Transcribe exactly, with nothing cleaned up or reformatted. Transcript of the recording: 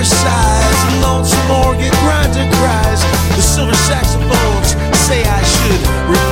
your sides. A lonesome organ grinder cries. The silver saxophones say I should